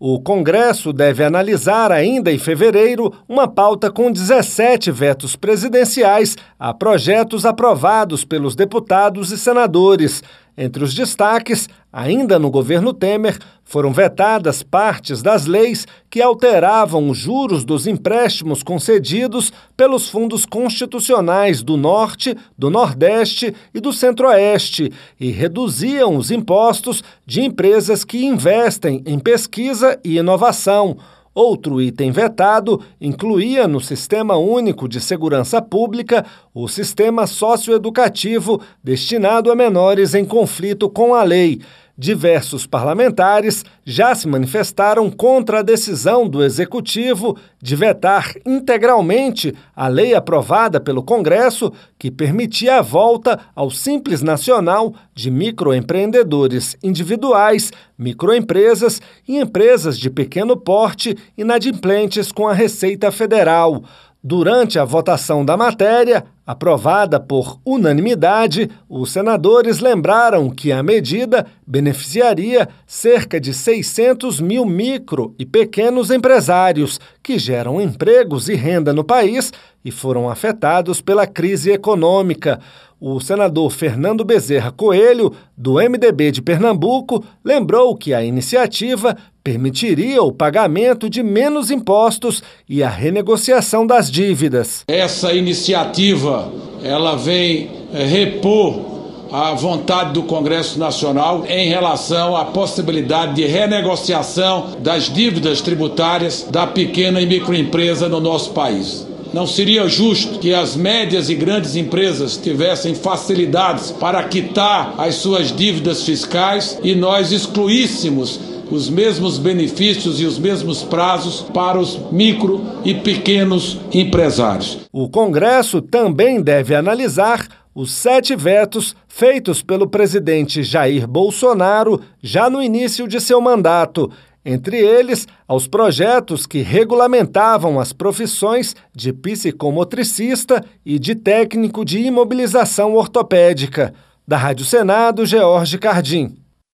O Congresso deve analisar ainda em fevereiro uma pauta com 17 vetos presidenciais a projetos aprovados pelos deputados e senadores. Entre os destaques, ainda no governo Temer, foram vetadas partes das leis que alteravam os juros dos empréstimos concedidos pelos fundos constitucionais do Norte, do Nordeste e do Centro-Oeste e reduziam os impostos de empresas que investem em pesquisa e inovação. Outro item vetado incluía no Sistema Único de Segurança Pública o sistema socioeducativo destinado a menores em conflito com a lei. Diversos parlamentares já se manifestaram contra a decisão do Executivo de vetar integralmente a lei aprovada pelo Congresso que permitia a volta ao Simples Nacional de microempreendedores individuais, microempresas e empresas de pequeno porte inadimplentes com a Receita Federal. Durante a votação da matéria, aprovada por unanimidade, os senadores lembraram que a medida beneficiaria cerca de 600 mil micro e pequenos empresários que geram empregos e renda no país e foram afetados pela crise econômica. O senador Fernando Bezerra Coelho, do MDB de Pernambuco, lembrou que a iniciativa permitiria o pagamento de menos impostos e a renegociação das dívidas. Essa iniciativa, ela vem repor a vontade do Congresso Nacional em relação à possibilidade de renegociação das dívidas tributárias da pequena e microempresa no nosso país. Não seria justo que as médias e grandes empresas tivessem facilidades para quitar as suas dívidas fiscais e nós excluíssemos os mesmos benefícios e os mesmos prazos para os micro e pequenos empresários. O Congresso também deve analisar os 7 vetos feitos pelo presidente Jair Bolsonaro já no início de seu mandato, entre eles aos projetos que regulamentavam as profissões de psicomotricista e de técnico de imobilização ortopédica. Da Rádio Senado, George Cardim.